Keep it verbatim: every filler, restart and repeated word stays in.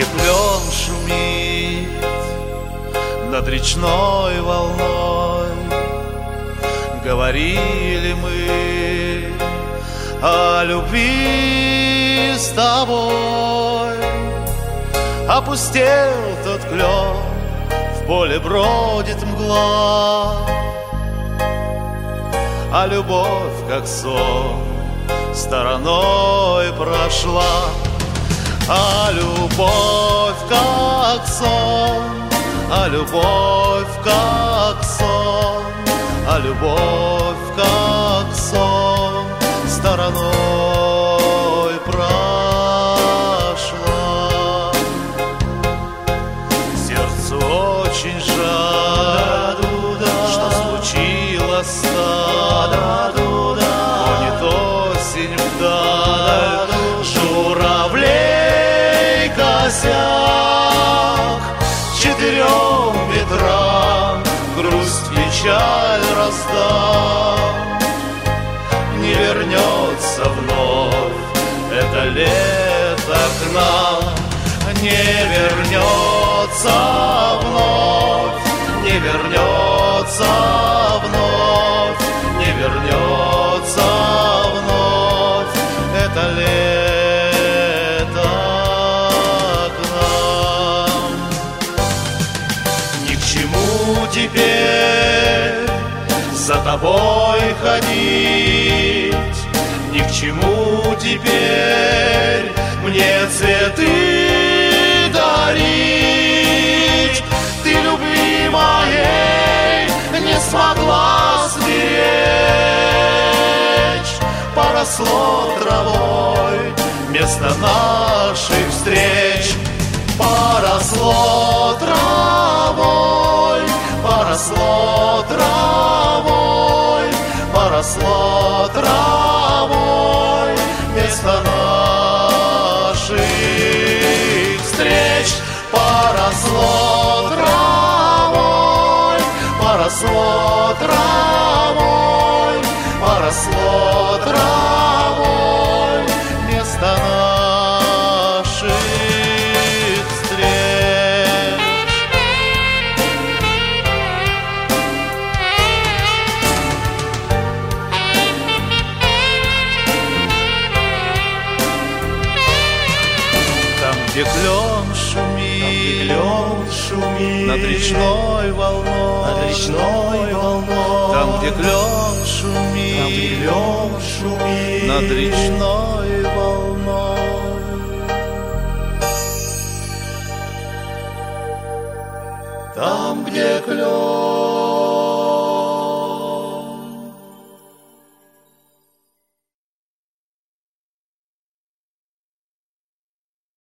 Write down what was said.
клен шумит над речной волной. Говорили мы о любви с тобой. Опустел тот клен, в поле бродит мгла, а любовь, как сон, стороной прошла. А любовь, как сон, а любовь, как сон, а любовь, как сон, стороной прошла. Сердцу очень жаль, что случилось так. Гонит осень вдаль журавлей косяк. Четырем ветрам грусть, печаль раздам. Не вернется вновь это лето к нам. Не вернется вновь, не вернется вновь, не вернется вновь это лето к нам. Ни к чему теперь за тобой ходить, ни к чему теперь мне цветы дарить. Ты любви моей не смогла сберечь. Поросло травой место наших встреч. Поросло травой, поросло травой, поросло травой место наших встреч. Поросло травой, поросло травой, поросло травой место наших встреч. Там, где клен шумит, клен шумит над речной волной, над речной волной. Там, где клен шумит, там, где клен шумит над речной волной. Там, где клен